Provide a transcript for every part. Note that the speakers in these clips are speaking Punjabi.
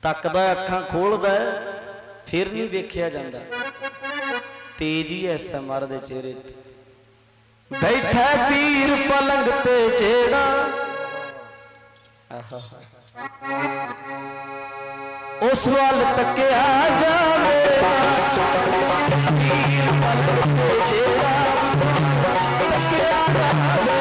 तकदा अखां खोलदा फिर नहीं वेख्या जांदा। तेज ही ऐसा महाराज दे चेहरे ते। बैठा पीर पलंग ते जेड़ा उस वाल तकिया जावे पीर पलंग ते जेड़ा तकिया जावे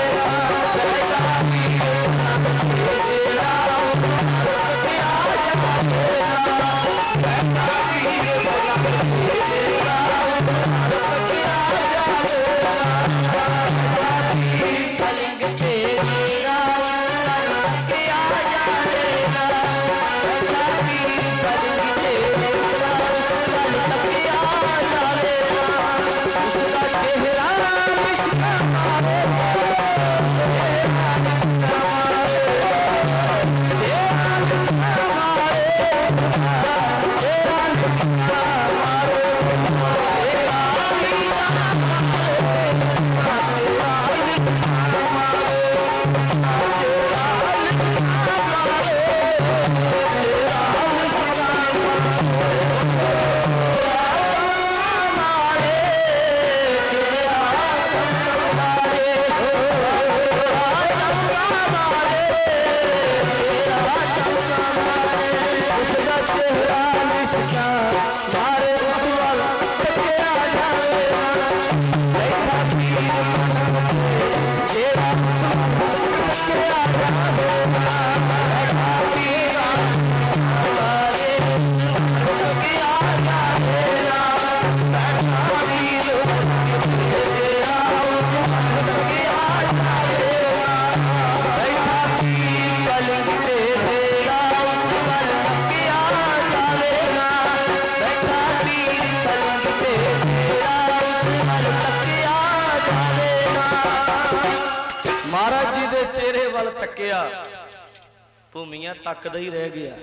भूमिया तकदा ही रह गया।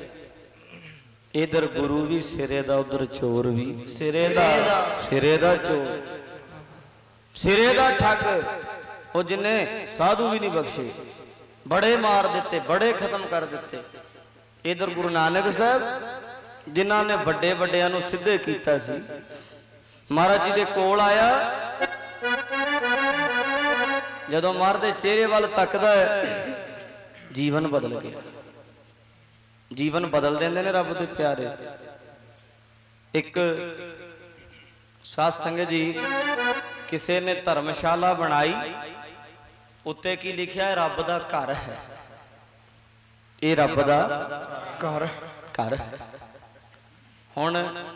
इधर गुरु भी सिरे दा उधर चोर भी सिरे दा चोर सिरे दा ठग। वो जिन्हें साधु भी नहीं बख्शे, बड़े मार देते, बड़े खत्म कर देते। इधर गुरु नानक साहब जिन्हों ने बड़े बड़िया नूं सिद्धे कीता सी, महाराज जी दे कोल आया। जदों महाराज दे चेहरे वाल तकदा है जीवन बदल गया। जीवन बदल देंदे ने रब दे प्यारे। एक साध संगत जी किसी ने धर्मशाला बनाई, उत्ते की लिखा है रब दा घर है। ये रब दा घर है। हुण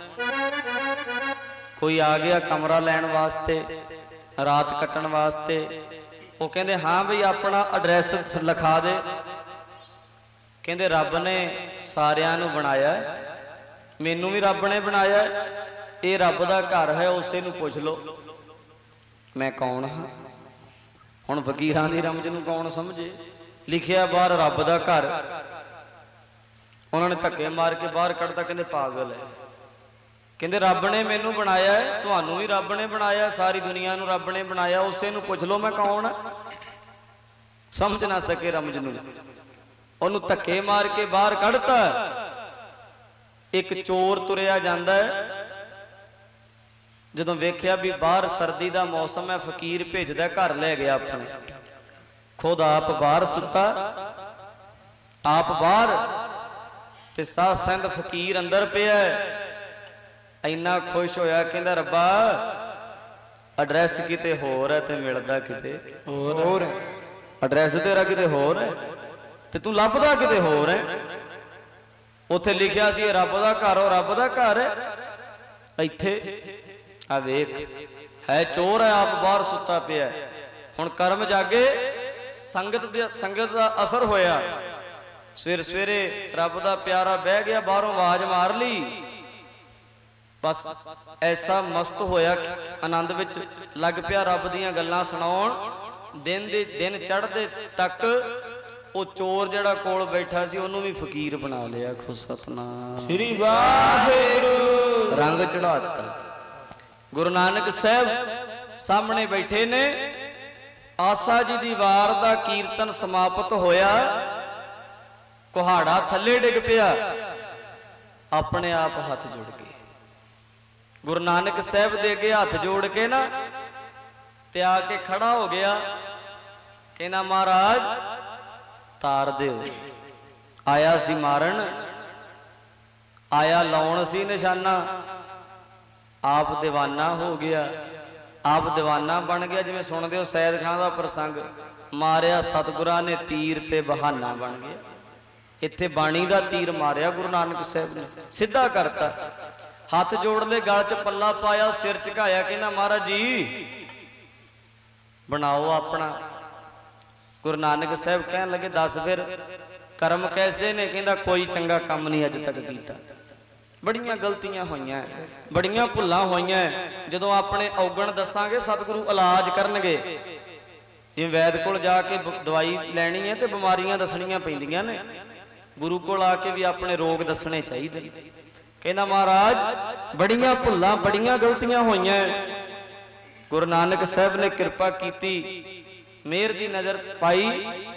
कोई आ गया कमरा लैण वास्ते, रात कट्टण वास्ते, वो कहते हाँ बई अपना एड्रैस लिखा दे। कहते रब ने सारियां नूं बनाया, मैनू भी रब ने बनाया, ये रब दा घर है, उसे नूं पुछ लो मैं कौन हाँ। हुण फकीरां दी रमज नूं कौन समझे। लिखिया बाहर रब दा घर, उन्होंने धक्के मार के बाहर कढ़ता, कहते पागल है। कहते रब ने मैनू बनाया है, तुहानू भी रब ने बनाया, सारी दुनिया नूं रब ने बनाया, उसे नूं पुछ लो मैं कौन। समझ ना सके रमज नूं, उन्होंने धक्के मार के बाहर कढ़ता। एक चोर तुरिया जांदा है, जदों वेख्या भी बाहर सर्दी का मौसम है, फकीर भेजदा घर ले गया अपने, खुद आप बाहर सुता, आप बाहर ते साध संगत फकीर अंदर पिया। इन्ना खुश होया, कहंदा रब्बा एड्रैस किते होर है ते मिलदा किते होर है। एड्रैस तेरा किते होर है ते तू लभदा किते होर है। उत्थे लिखिया सी रब दा घर, और रब दा घर है इत्थे आ वेख है चोर है, आप बाहर सुता पिया। हुण कर्म जागे, संगत दा असर होया। सवेरे सवेरे रब दा प्यारा बह गया, बाहरों आवाज मार ली, बस ऐसा मस्त होया, आनंद विच लग पिया रब दीयां गल्लां सुणाउण। दिन चढ़दे तक वो चोर जड़ा कोल बैठा सी उन्होंने भी फकीर बना लिया। खुद सतनाम श्री वाहिगुरू रंग चढ़ाता। गुरु नानक साहब सामने बैठे ने, आसा जी दी वार दा कीर्तन समाप्त होया, कुहाड़ा थले डिग पिया। ਆਪਣੇ ਆਪ ਹੱਥ ਜੁੜ ਗਏ। ਗੁਰੂ ਨਾਨਕ ਸਾਹਿਬ ਦੇ ਅੱਗੇ ਹੱਥ ਜੋੜ ਕੇ ਨਾ ਤੇ ਆ ਕੇ ਖੜਾ ਹੋ ਗਿਆ, ਕਹਿੰਦਾ ਮਹਾਰਾਜ ਤਾਰ ਦਿਓ। ਆਇਆ ਸੀ ਮਾਰਨ, ਆਇਆ ਲਾਉਣ ਸੀ ਨਿਸ਼ਾਨਾ, ਆਪ ਦੀਵਾਨਾ ਹੋ ਗਿਆ, ਆਪ ਦੀਵਾਨਾ ਬਣ ਗਿਆ। ਜਿਵੇਂ ਸੁਣਦੇ ਹੋ ਸੈਦ ਖਾਂ ਦਾ ਪ੍ਰਸੰਗ, ਮਾਰਿਆ ਸਤਿਗੁਰਾਂ ਨੇ ਤੀਰ ਤੇ ਬਹਾਨਾ ਬਣ ਗਿਆ। ਇੱਥੇ ਬਾਣੀ ਦਾ ਤੀਰ ਮਾਰਿਆ ਗੁਰੂ ਨਾਨਕ ਸਾਹਿਬ ਨੇ, ਸਿੱਧਾ ਕਰਤਾ। ਹੱਥ ਜੋੜ ਲਏ, ਗਲ 'ਚ ਪੱਲਾ ਪਾਇਆ, ਸਿਰ ਝੁਕਾਇਆ, ਕਹਿੰਦਾ ਮਹਾਰਾਜ ਜੀ ਬਣਾਓ ਆਪਣਾ। ਗੁਰੂ ਨਾਨਕ ਸਾਹਿਬ ਕਹਿਣ ਲੱਗੇ ਦੱਸ ਫਿਰ ਕਰਮ ਕੈਸੇ ਨੇ? ਕਹਿੰਦਾ ਕੋਈ ਚੰਗਾ ਕੰਮ ਨਹੀਂ ਅੱਜ ਤੱਕ ਕੀਤਾ, ਬੜੀਆਂ ਗਲਤੀਆਂ ਹੋਈਆਂ, ਬੜੀਆਂ ਭੁੱਲਾਂ ਹੋਈਆਂ। ਜਦੋਂ ਆਪਣੇ ਔਗਣ ਦੱਸਾਂਗੇ ਸਤਿਗੁਰੂ ਇਲਾਜ ਕਰਨਗੇ। ਜਿਵੇਂ ਵੈਦ ਕੋਲ ਜਾ ਕੇ ਦਵਾਈ ਲੈਣੀ ਹੈ ਤੇ ਬਿਮਾਰੀਆਂ ਦੱਸਣੀਆਂ ਪੈਂਦੀਆਂ ਨੇ, ਗੁਰੂ ਕੋਲ ਆ ਕੇ ਵੀ ਆਪਣੇ ਰੋਗ ਦੱਸਣੇ ਚਾਹੀਦੇ। ਕਹਿੰਦਾ ਮਹਾਰਾਜ ਬੜੀਆਂ ਭੁੱਲਾਂ, ਬੜੀਆਂ ਗਲਤੀਆਂ ਹੋਈਆਂ। ਗੁਰੂ ਨਾਨਕ ਸਾਹਿਬ ਨੇ ਕਿਰਪਾ ਕੀਤੀ, ਮਿਹਰ ਦੀ ਨਜ਼ਰ ਪਾਈ।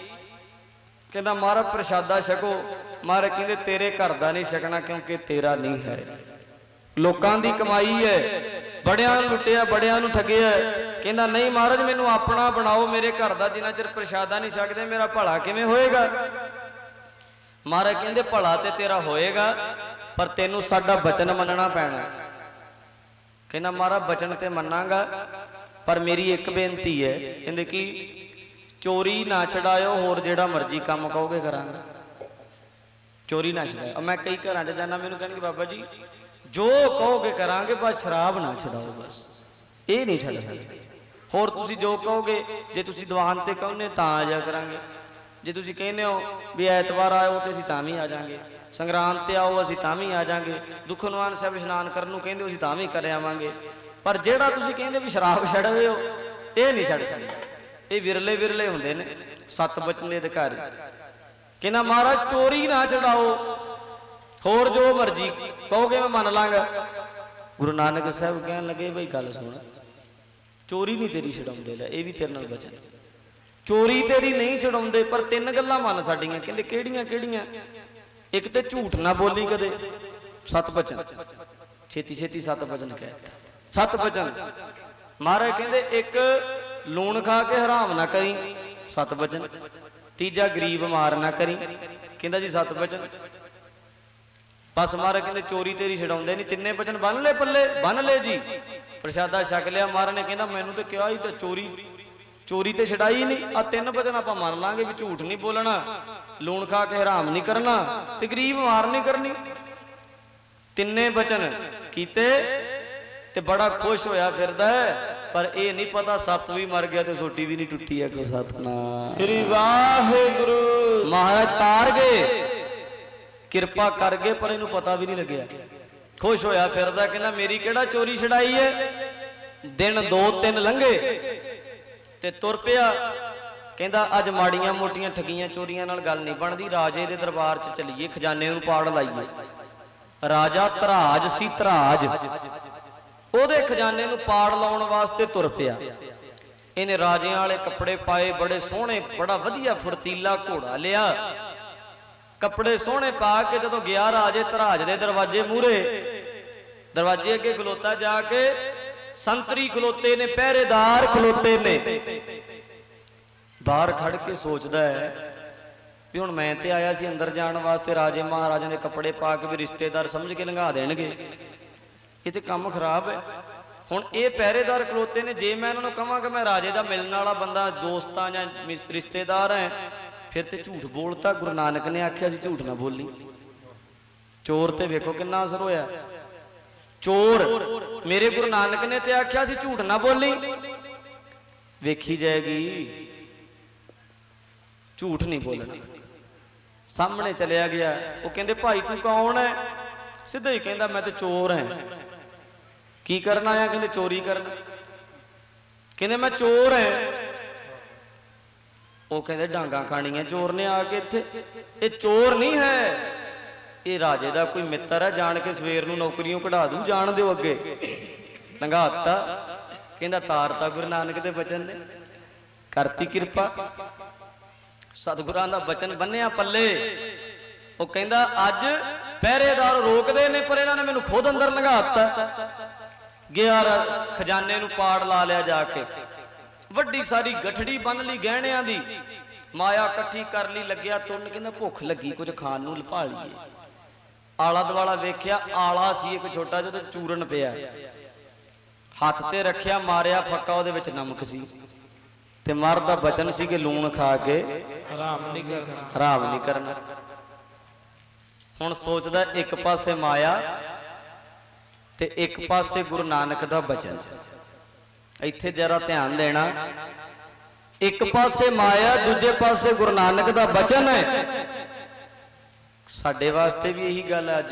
ਕਹਿੰਦਾ ਮਹਾਰਾਜ ਪ੍ਰਸ਼ਾਦਾ ਛਕੋ। ਮਹਾਰਾਜ ਕਹਿੰਦੇ ਤੇਰੇ ਘਰ ਦਾ ਨਹੀਂ ਛਕਣਾ, ਕਿਉਂਕਿ ਤੇਰਾ ਨਹੀਂ ਹੈ, ਲੋਕਾਂ ਦੀ ਕਮਾਈ ਹੈ, ਬੜਿਆਂ ਨੂੰ ਲੁੱਟਿਆ, ਬੜਿਆਂ ਨੂੰ ਠੱਗਿਆ। ਕਹਿੰਦਾ ਨਹੀਂ ਮਹਾਰਾਜ ਮੈਨੂੰ ਆਪਣਾ ਬਣਾਓ ਮੇਰੇ ਘਰ ਦਾ, ਜਿੰਨਾ ਚਿਰ ਪ੍ਰਸ਼ਾਦਾ ਨਹੀਂ ਛਕਦੇ ਮੇਰਾ ਭਲਾ ਕਿਵੇਂ ਹੋਏਗਾ? ਮਹਾਰਾਜ ਕਹਿੰਦੇ ਭਲਾ ਤੇ ਤੇਰਾ ਹੋਏਗਾ, ਪਰ ਤੈਨੂੰ ਸਾਡਾ ਬਚਨ ਮੰਨਣਾ ਪੈਣਾ। ਕਹਿੰਦਾ ਮਹਾਰਾਜ ਬਚਨ ਤੇ ਮੰਨਾਂਗਾ, ਪਰ ਮੇਰੀ ਇੱਕ ਬੇਨਤੀ ਹੈ। ਕਹਿੰਦੇ ਕੀ? ਚੋਰੀ ਨਾ ਛਡਾਇਓ, ਹੋਰ ਜਿਹੜਾ ਮਰਜ਼ੀ ਕੰਮ ਕਹੋਗੇ ਕਰਾਂਗਾ, ਚੋਰੀ ਨਾ ਛਡਾਇਓ। ਮੈਂ ਕਈ ਘਰਾਂ 'ਚ ਜਾਣਾ, ਮੈਨੂੰ ਕਹਿਣਗੇ ਬਾਬਾ ਜੀ ਜੋ ਕਹੋਗੇ ਕਰਾਂਗੇ, ਬਸ ਸ਼ਰਾਬ ਨਾ ਛਡਾਓ, ਬਸ ਇਹ ਨਹੀਂ ਛੱਡ ਸਕਦੇ। ਹੋਰ ਤੁਸੀਂ ਜੋ ਕਹੋਗੇ, ਜੇ ਤੁਸੀਂ ਦੀਵਾਨ ਤੇ ਕਹੋਗੇ ਤਾਂ ਆ ਜਾ ਕਰਾਂਗੇ, ਜੇ ਤੁਸੀਂ ਕਹਿੰਦੇ ਹੋ ਵੀ ਐਤਵਾਰ ਆਓ ਤੇ ਅਸੀਂ ਤਾਂ ਵੀ ਆ ਜਾਾਂਗੇ, ਸੰਗਰਾਂਦ ਤੇ ਆਓ ਅਸੀਂ ਤਾਂ ਵੀ ਆ ਜਾਾਂਗੇ, ਦੁਖਨਿਵਾਰਨ ਸਾਹਿਬ ਇਸ਼ਨਾਨ ਕਰਨ ਨੂੰ ਕਹਿੰਦੇ ਅਸੀਂ ਤਾਂ ਵੀ ਕਰ ਆਵਾਂਗੇ। ਪਰ ਜਿਹੜਾ ਤੁਸੀਂ ਕਹਿੰਦੇ ਵੀ ਸ਼ਰਾਬ ਛੱਡ ਦਿਓ, ਇਹ ਨਹੀਂ ਛੱਡ ਸਕਦੇ। ਇਹ ਵਿਰਲੇ ਵਿਰਲੇ ਹੁੰਦੇ ਨੇ ਸੱਤ ਬਚਨ ਦੇ ਅਧਿਕਾਰੀ। ਕਹਿੰਦਾ ਮਹਾਰਾਜ ਚੋਰੀ ਨਾ ਛਡਾਓ, ਹੋਰ ਜੋ ਮਰਜ਼ੀ ਕਹੋਗੇ ਮੈਂ ਮੰਨ ਲਾਂਗਾ। ਗੁਰੂ ਨਾਨਕ ਸਾਹਿਬ ਕਹਿਣ ਲੱਗੇ ਬਈ ਗੱਲ ਸੁਣ, ਚੋਰੀ ਨਹੀਂ ਤੇਰੀ ਛਡਾਉਂਦੇ, ਲੈ ਇਹ ਵੀ ਤੇਰੇ ਨਾਲ ਬਚਨ, ਚੋਰੀ ਤੇਰੀ ਨਹੀਂ ਛਡਾਉਂਦੇ, ਪਰ ਤਿੰਨ ਗੱਲਾਂ ਮੰਨ ਸਾਡੀਆਂ। ਕਹਿੰਦੇ ਕਿਹੜੀਆਂ ਕਿਹੜੀਆਂ? ਇੱਕ ਤੇ ਝੂਠ ਨਾ ਬੋਲੀ ਕਦੇ, ਸਤ ਬਚਨ, ਛੇਤੀ ਛੇਤੀ ਸਤ ਬਚਨ ਕਹਿ ਦਿੱਤਾ, ਸਤ ਬਚਨ। ਮਹਾਰਾਜ ਕਹਿੰਦੇ ਇੱਕ ਲੂਣ ਖਾ ਕੇ ਹਰਾਮ ਨਾ ਕਰੀ, ਸਤ ਬਚਨ। ਤੀਜਾ ਗਰੀਬ ਮਾਰ ਨਾ ਕਰੀ, ਕਹਿੰਦਾ ਜੀ ਸਤ ਬਚਨ। ਬਸ ਮਹਾਰਾਜ ਕਹਿੰਦੇ ਚੋਰੀ ਤੇਰੀ ਛਡਾਉਂਦੇ ਨਹੀਂ, ਤਿੰਨੇ ਬਚਨ ਬੰਨ ਲੈ ਪੱਲੇ, ਬੰਨ ਲੈ ਜੀ। ਪ੍ਰਸ਼ਾਦਾ ਛਕ ਲਿਆ। ਮਹਾਰਾਜ ਨੇ ਕਹਿੰਦਾ ਮੈਨੂੰ ਤੇ ਕਿਹਾ ਹੀ ਤਾਂ ਚੋਰੀ ਤੇ ਛਡਾਈ ਨਹੀਂ। ਆ ਤਿੰਨ ਬਚਨ ਆਪਾਂ ਮੰਨ ਲਾਂਗੇ ਵੀ ਝੂਠ ਨਹੀਂ ਬੋਲਣਾ, ਲੂਣ ਖਾ ਕੇ ਹਰਾਮ ਨਹੀਂ ਕਰਨਾ ਤੇ ਗਰੀਬ ਮਾਰ ਨਹੀਂ ਕਰਨੀ। ਤਿੰਨੇ ਬਚਨ ਕੀਤੇ ਤੇ ਬੜਾ ਖੁਸ਼ ਹੋਇਆ ਫਿਰਦਾ ਹੈ। ਪਰ ਇਹ ਨਹੀਂ ਪਤਾ ਸੱਪ ਵੀ ਮਰ ਗਿਆ ਤੇ ਸੋਟੀ ਵੀ ਨਹੀਂ ਟੁੱਟੀ ਹੈ। ਕੋ ਸਤਨਾਮ ਸ੍ਰੀ ਵਾਹਿਗੁਰੂ। ਮਹਾਰਾਜ ਤਾਰ ਗਏ, ਕਿਰਪਾ ਕਰ ਗਏ, ਪਰ ਇਹਨੂੰ ਪਤਾ ਵੀ ਨਹੀਂ ਲੱਗਿਆ। ਖੁਸ਼ ਹੋਇਆ ਫਿਰਦਾ, ਕਹਿੰਦਾ ਮੇਰੀ ਕਿਹੜਾ ਚੋਰੀ ਛਡਾਈ ਹੈ। ਦਿਨ 2-3 ਲੰਘੇ ਤੇ ਤੁਰ ਪਿਆ। ਕਹਿੰਦਾ ਅੱਜ ਮਾੜੀਆਂ ਮੋਟੀਆਂ ਠੱਗੀਆਂ ਚੋਰੀਆਂ ਨਾਲ ਗੱਲ ਨਹੀਂ ਬਣਦੀ, ਰਾਜੇ ਦੇ ਦਰਬਾਰ 'ਚ ਚੱਲੀਏ, ਖਜ਼ਾਨੇ ਨੂੰ ਪਾੜ ਲਾਈਏ। ਰਾਜਾ ਧਰਾਜ ਸੀ, ਧਰਾਜ, ਉਹਦੇ ਖਜ਼ਾਨੇ ਨੂੰ ਪਾੜ ਲਾਉਣ ਵਾਸਤੇ ਤੁਰ ਪਿਆ। ਇਹਨੇ ਰਾਜਿਆਂ ਵਾਲੇ ਕੱਪੜੇ ਪਾਏ, ਬੜੇ ਸੋਹਣੇ, ਬੜਾ ਵਧੀਆ ਫੁਰਤੀਲਾ ਘੋੜਾ ਲਿਆ, ਕੱਪੜੇ ਸੋਹਣੇ ਪਾ ਕੇ ਜਦੋਂ ਗਿਆ ਰਾਜੇ ਧਰਾਜ ਦੇ ਦਰਵਾਜ਼ੇ ਮੂਹਰੇ, ਦਰਵਾਜ਼ੇ ਅੱਗੇ ਖਲੋਤਾ, ਜਾ ਕੇ ਸੰਤਰੀ ਖਲੋਤੇ ਨੇ, ਪਹਿਰੇਦਾਰ ਖਲੋਤੇ ਨੇ। ਬਾਹਰ ਖੜ ਕੇ ਸੋਚਦਾ ਹੈ ਵੀ ਹੁਣ ਮੈਂ ਤੇ ਆਇਆ ਸੀ ਅੰਦਰ ਜਾਣ ਵਾਸਤੇ, ਰਾਜੇ ਮਹਾਰਾਜਿਆਂ ਦੇ ਕੱਪੜੇ ਪਾ ਕੇ ਵੀ ਰਿਸ਼ਤੇਦਾਰ ਸਮਝ ਕੇ ਲੰਘਾ ਦੇਣਗੇ, ਇਹ ਤੇ ਕੰਮ ਖਰਾਬ ਹੈ। ਹੁਣ ਇਹ ਪਹਿਰੇਦਾਰ ਖਲੋਤੇ ਨੇ, ਜੇ ਮੈਂ ਇਹਨਾਂ ਨੂੰ ਕਹਾਂ ਕਿ ਮੈਂ ਰਾਜੇ ਦਾ ਮਿਲਣ ਵਾਲਾ ਬੰਦਾ, ਦੋਸਤਾਂ ਜਾਂ ਰਿਸ਼ਤੇਦਾਰ ਹੈ, ਫਿਰ ਤੇ ਝੂਠ ਬੋਲਤਾ। ਗੁਰੂ ਨਾਨਕ ਨੇ ਆਖਿਆ ਸੀ ਝੂਠ ਨਾ ਬੋਲੀ। ਚੋਰ ਤੇ ਵੇਖੋ ਕਿੰਨਾ ਅਸਰ ਹੋਇਆ। ਚੋਰ, ਮੇਰੇ ਗੁਰੂ ਨਾਨਕ ਨੇ ਤੇ ਆਖਿਆ ਸੀ ਝੂਠ ਨਾ ਬੋਲੀ, ਵੇਖੀ ਜਾਏਗੀ, ਝੂਠ ਨਹੀਂ ਬੋਲਣਾ। ਸਾਹਮਣੇ ਚਲਿਆ ਗਿਆ। ਉਹ ਕਹਿੰਦੇ ਭਾਈ ਤੂੰ ਕੌਣ ਹੈ? ਸਿੱਧਾ ਹੀ ਕਹਿੰਦਾ ਮੈਂ ਤੇ ਚੋਰ ਹਾਂ। ਕੀ ਕਰਨ ਆਇਆ? ਕਹਿੰਦੇ ਚੋਰੀ ਕਰਨ। ਕਹਿੰਦੇ ਮੈਂ ਚੋਰ ਹਾਂ। ਉਹ ਕਹਿੰਦੇ ਡਾਂਗਾ ਖਾਣੀਆਂ ਚੋਰ ਨੇ ਆ ਕੇ ਇੱਥੇ। ਇਹ ਚੋਰ ਨਹੀਂ ਹੈ, ਇਹ ਰਾਜੇ ਦਾ ਕੋਈ ਮਿੱਤਰ ਹੈ, ਜਾਣ ਕੇ ਸਵੇਰ ਨੂੰ ਨੌਕਰੀਆਂ ਕਢਾ ਦੂ, ਜਾਣ ਦਿਓ ਅੱਗੇ। ਲੰਘਾਤਾ। ਕਹਿੰਦਾ ਤਾਰਤਾ ਗੁਰੂ ਨਾਨਕ ਦੇ ਬਚਨ ਨੇ, ਕਰਤੀ ਕਿਰਪਾ, ਸਤਿਗੁਰਾਂ ਦਾ ਬਚਨ ਬੰਨਿਆ ਪੱਲੇ। ਉਹ ਕਹਿੰਦਾ ਅੱਜ ਪਹਿਰੇਦਾਰ ਰੋਕਦੇ ਨੇ ਪਰ ਇਹਨਾਂ ਨੇ ਮੈਨੂੰ ਖੁਦ ਅੰਦਰ ਲੰਘਾਤਾ ਗਿਆ। ਖਜ਼ਾਨੇ ਨੂੰ ਪਾੜ ਲਾ ਲਿਆ ਜਾ ਕੇ, ਵੱਡੀ ਸਾਰੀ ਗਠੜੀ ਬੰਨ ਲਈ ਗਹਿਣਿਆਂ ਦੀ, ਮਾਇਆ ਇਕੱਠੀ ਕਰ ਲਈ, ਲੱਗਿਆ ਤੁਰਨ। ਕਹਿੰਦਾ ਭੁੱਖ ਲੱਗੀ ਕੁਝ ਖਾਣ ਨੂੰ, ਲਪਾ ਲਈਏ। ਆਲਾ ਦੁਆਲਾ ਵੇਖਿਆ, ਆਲਾ ਸੀ ਇੱਕ ਛੋਟਾ ਜਿਹਾ, ਚੂਰਨ ਪਿਆ, ਹੱਥ ਤੇ ਰੱਖਿਆ, ਮਾਰਿਆ ਫੱਕਾ, ਉਹਦੇ ਵਿੱਚ ਨਮਕ ਸੀ ਤੇ ਮਰਦ ਦਾ ਬਚਨ ਸੀ ਕਿ ਲੂਣ ਖਾ ਕੇ ਹਰਾਮ ਨਹੀਂ ਕਰਨਾ। ਹੁਣ ਸੋਚਦਾ ਇੱਕ ਪਾਸੇ ਮਾਇਆ ਤੇ ਇੱਕ ਪਾਸੇ ਗੁਰੂ ਨਾਨਕ ਦਾ ਬਚਨ। ਇੱਥੇ ਜਰਾ ਧਿਆਨ ਦੇਣਾ, ਇੱਕ ਪਾਸੇ ਮਾਇਆ, ਦੂਜੇ ਪਾਸੇ ਗੁਰੂ ਨਾਨਕ ਦਾ ਬਚਨ ਹੈ। ਸਾਡੇ ਵਾਸਤੇ ਵੀ ਇਹੀ ਗੱਲ ਹੈ। ਅੱਜ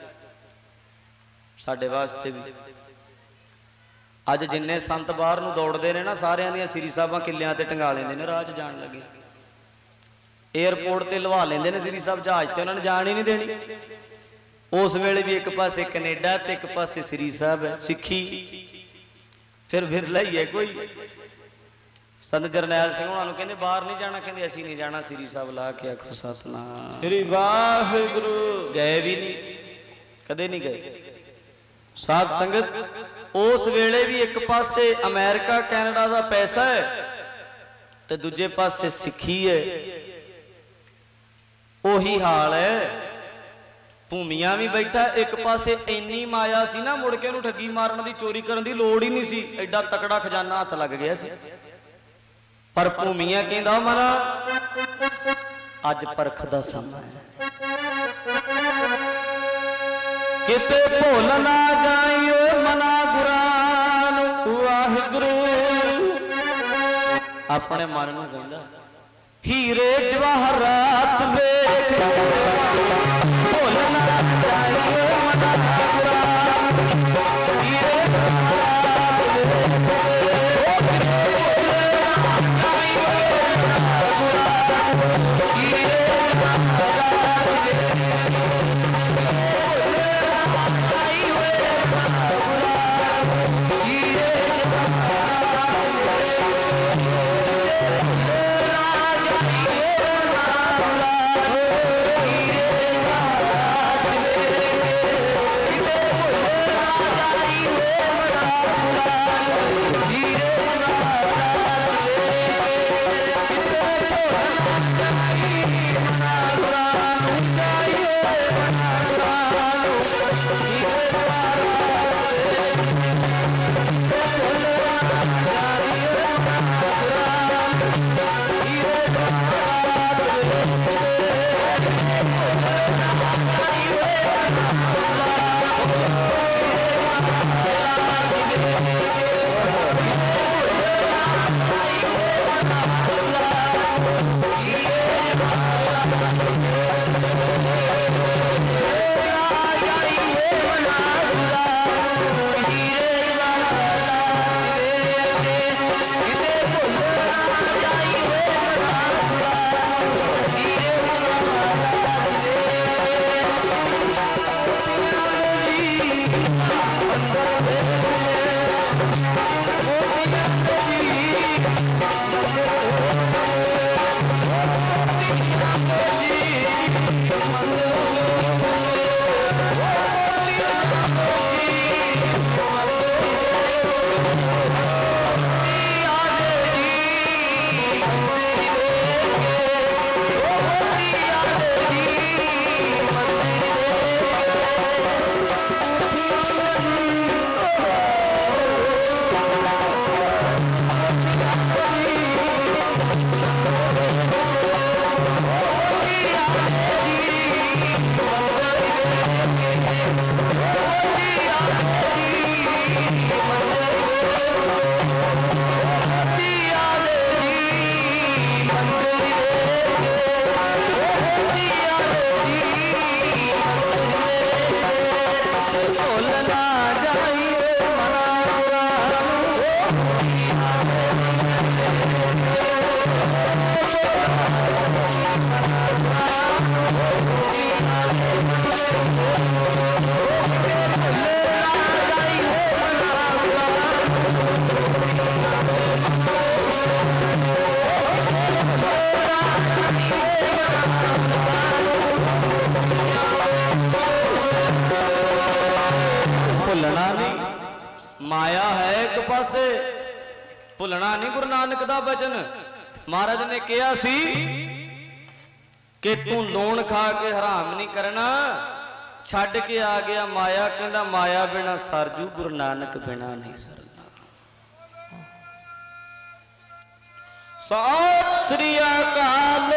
ਸਾਡੇ ਵਾਸਤੇ ਵੀ ਅੱਜ ਜਿੰਨੇ ਸੰਤ ਬਾਹਰ ਨੂੰ ਦੌੜਦੇ ਨੇ ਨਾ, ਸਾਰਿਆਂ ਦੀਆਂ ਸ੍ਰੀ ਸਾਹਿਬਾਂ ਕਿੱਲਿਆਂ ਤੇ ਟੰਗਾ ਲੈਂਦੇ ਨੇ। ਰਾਹ 'ਚ ਜਾਣ ਲੱਗੇ ਏਅਰਪੋਰਟ ਤੇ ਲਵਾ ਲੈਂਦੇ ਨੇ ਸ੍ਰੀ ਸਾਹਿਬ, ਜਹਾਜ਼ ਤੇ ਉਹਨਾਂ ਨੇ ਜਾਣ ਹੀ ਨਹੀਂ ਦੇਣੀ। ਉਸ ਵੇਲੇ ਵੀ ਇੱਕ ਪਾਸੇ ਕੈਨੇਡਾ ਤੇ ਇੱਕ ਪਾਸੇ ਸ੍ਰੀ ਸਾਹਿਬ ਹੈ, ਸਿੱਖੀ। ਫਿਰ ਲਈਏ ਕੋਈ ਸੰਤ ਜਰਨੈਲ ਸਿੰਘ ਉਹਨਾਂ ਨੂੰ ਕਹਿੰਦੇ ਬਾਹਰ ਨਹੀਂ ਜਾਣਾ, ਕਹਿੰਦੇ ਅਸੀਂ ਨਹੀਂ ਜਾਣਾ। ਸ੍ਰੀ ਸਾਹਿਬ ਲਾ ਕੇ ਆਖੋ ਸਤਨਾਮ ਸ੍ਰੀ ਵਾਹਿਗੁਰੂ। ਗਏ ਵੀ ਨਹੀਂ, ਕਦੇ ਨਹੀਂ ਗਏ। ਸਾਧ ਸੰਗਤ ਉਸ ਵੇਲੇ ਵੀ ਇੱਕ ਪਾਸੇ ਅਮਰੀਕਾ ਕੈਨੇਡਾ ਦਾ ਪੈਸਾ ਹੈ ਤੇ ਦੂਜੇ ਪਾਸੇ ਸਿੱਖੀ ਹੈ। ਉਹੀ ਹਾਲ ਹੈ। ਭੂਮੀਆਂ ਵੀ ਬੈਠਾ, ਇੱਕ ਪਾਸੇ ਇੰਨੀ ਮਾਇਆ ਸੀ ਨਾ, ਮੁੜ ਕੇ ਉਹਨੂੰ ਠੱਗੀ ਮਾਰਨ ਦੀ, ਚੋਰੀ ਕਰਨ ਦੀ ਲੋੜ ਹੀ ਨਹੀਂ ਸੀ, ਐਡਾ ਤਕੜਾ ਖਜ਼ਾਨਾ ਹੱਥ ਲੱਗ ਗਿਆ ਸੀ। ਪਰ ਭੂਮੀਆਂ ਕਹਿੰਦਾ ਮਨਾ ਅੱਜ ਪਰਖ ਦਾ ਸਮਾਂ ਹੈ, ਕਿਤੇ ਭੁੱਲ ਨਾ ਜਾਈਓ ਮਨਾ ਗੁਰਾਂ ਨੂੰ। ਵਾਹਿਗੁਰੂ ਆਪਣੇ ਮਨ ਨੂੰ ਕਹਿੰਦਾ, ਹੀਰੇ ਜਵਾਹਰਾਤ ਵੇਖ ਭੁੱਲ ਨਾ ਜਾਈਓ ਮਨਾ ਗੁਰਾਂ ਨੂੰ। ਹੀਰੇ माया है एक पासे, भुलना नहीं गुरु नानक दा बचन। महाराज ने कहा सी कि तू लूण खा के हराम नहीं करना, छड़ के आ गया माया, कहता माया बिना सरजू, गुरु नानक बिना नहीं सरना। सत श्री अकाल।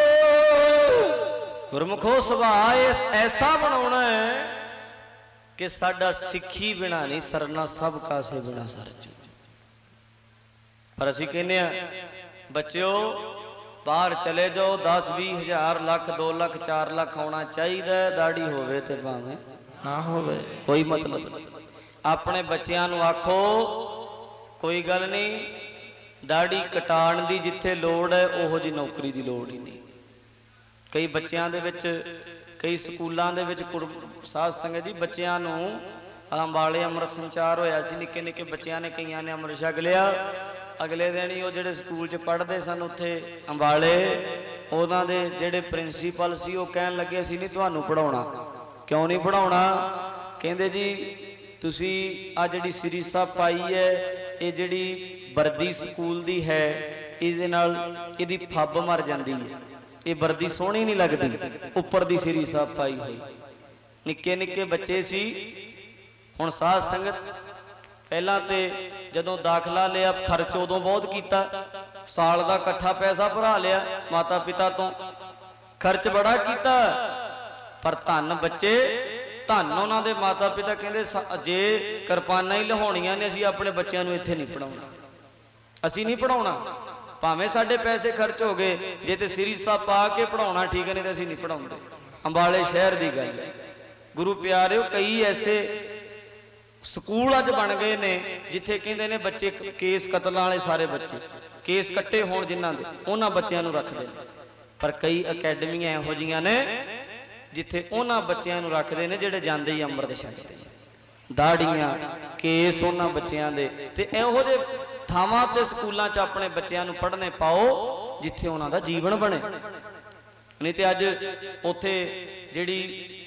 गुरमुखो सुभाव ऐसा बनाना है कि साडा सिੱਖੀ बिना नहीं सरना, सब कासे बिना सरजू। पर असीं कहने बच्चों बाहर चले जाओ, 10-20 हज़ार, लख, 2 लाख, 4 लाख आना चाहिए, दाड़ी होवे ते भावें ना होवे, कोई मतलब नहीं। अपने बच्चों नूं आखो कोई गल नहीं, दाड़ी कटाण दी जिथे लोड़ है ओहो जी नौकरी दी लोड़ ही नहीं। कई बच्चों दे विच, कई स्कूलों दे विच साध संगत जी बच्चों नूं अंबाले अमृत संचार होया सी, निक्के निक्के बच्चों ने कईयां ने अमृत छक लिया। अगले दिन ही वो जिहड़े स्कूल च पढ़ते सन उत्थे अंबाले, उन्हां दे जिहड़े प्रिंसीपल सी वो कहन लगे असीं नहीं तुहानूं पढ़ाउणा। क्यों नहीं पढ़ाउणा? कहंदे जी तुसीं आ जिहड़ी सरी साहब पाई है, ये जिहड़ी वर्दी स्कूल दी है, इहदे नाल इहदी फब मर जांदी है, ये वर्दी सोहनी नहीं लगती, उपर दी सरी साहब पाई हुई। निक्के निक्के बच्चे सी। हुण साध संगत पहला तो जदों दाखला लिया खर्च उदों बहुत किया, साल का इकट्ठा पैसा भरा लिया माता पिता तो, खर्च बड़ा किया, पर धन बच्चे, धन उन्हां दे माता पिता कहंदे जे किरपानां ही लहाउणियां ने असीं अपने बच्चों नूं इत्थे नहीं पढ़ाउणा, असीं नहीं पढ़ाउणा, भावें साडे पैसे खर्च हो गए, जे ते सिरी साहब पा के पढ़ाउणा ठीक है, नहीं तो असीं नहीं पढ़ाउंदे। अंबाले शहर की गल है। गुरु प्यारिओ कई ऐसे स्कूल अज बन गए ने जिथे कहते ने बच्चे केस कतल वाले, सारे बच्चे केस कट्टे होण जिन्हां दे उन्हां बच्चों नूं रखदे, पर कई अकैडमियां इहो जिहियां ने जिथे उन्हां बच्चों नूं रखदे ने जिहड़े जांदे ही अमृत छकदे, दाड़ियां केस उन्हां बच्चों दे। ते इहो जे थावां ते स्कूलां च अपने बच्चों नूं पढ़ने पाओ जिथे उन्हां दा जीवन बने। नहीं तो अज उत्थे जिहड़ी